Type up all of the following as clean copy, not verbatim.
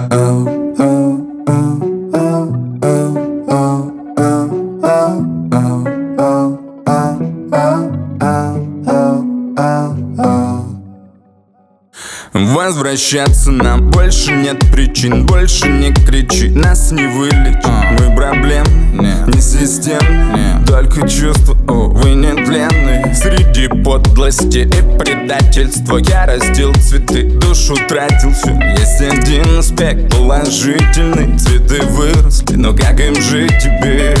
Возвращаться нам больше нет причин. Больше не кричи, нас не вылечит. Мы проблемны, не системны. Только чувства, увы, нетленные. Среди подлости и предательства я растил цветы, душу тратил всю. Есть один аспект положительный. Цветы выросли, но как им жить теперь?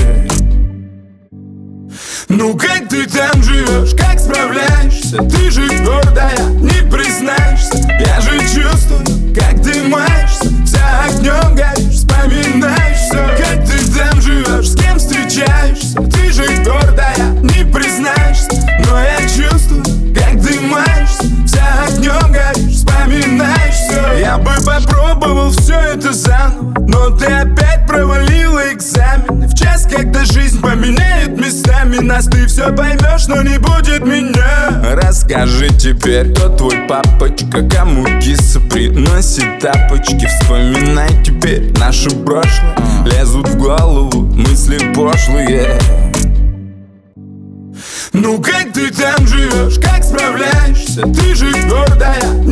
Ну как ты там живешь, как справляешься? Ты же гордая, не признаешься. Я же чувствую, как ты маешься, вся огнем горишь, вспоминаешь все. Как ты там живешь, с кем встречаешься? Ты же гордая, не признаешься. Но я чувствую, как ты маешься, вся огнем горишь, вспоминаешь все. Я бы попробовал все это заново, но ты опять провалила экзамены. В час, когда жизнь поменяет местами нас, ты все поймешь, но не будет меня. Расскажи теперь, кто твой папочка, кому киса приносит тапочки. Вспоминай теперь наше прошлое, лезут в голову мысли пошлые. Ну как ты там живешь, как справляешься? Ты же гордая,